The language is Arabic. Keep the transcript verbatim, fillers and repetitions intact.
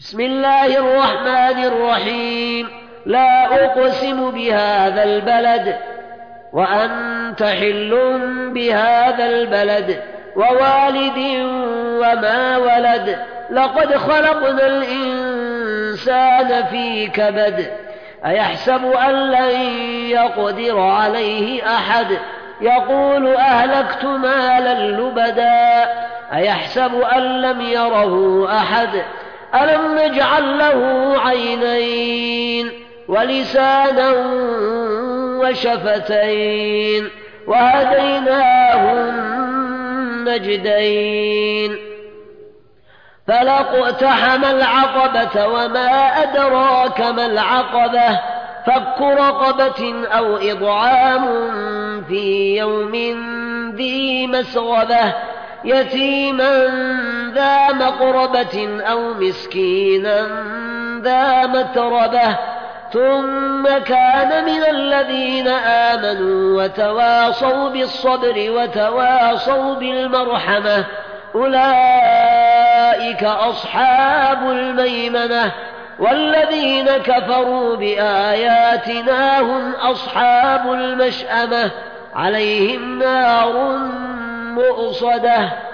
بسم الله الرحمن الرحيم. لا أقسم بهذا البلد وأنت حل بهذا البلد ووالد وما ولد. لقد خلقنا الإنسان في كبد. أيحسب أن لن يقدر عليه أحد. يقول أهلكت مالا لبدا. أيحسب أن لم يره أحد. ألم نجعل له عينين ولسانا وشفتين وهديناه النجدين. فلا اقتحم العقبة وما أدراك ما العقبة. فك رقبة أو إطعام في يوم ذي مسغبة يتيما ذا مقربة أو مسكينا ذا متربة ثم كان من الذين آمنوا وتواصوا بالصبر وتواصوا بالمرحمة أولئك أصحاب الميمنة. والذين كفروا بآياتنا هم أصحاب المشأمة عليهم نار مؤصدة.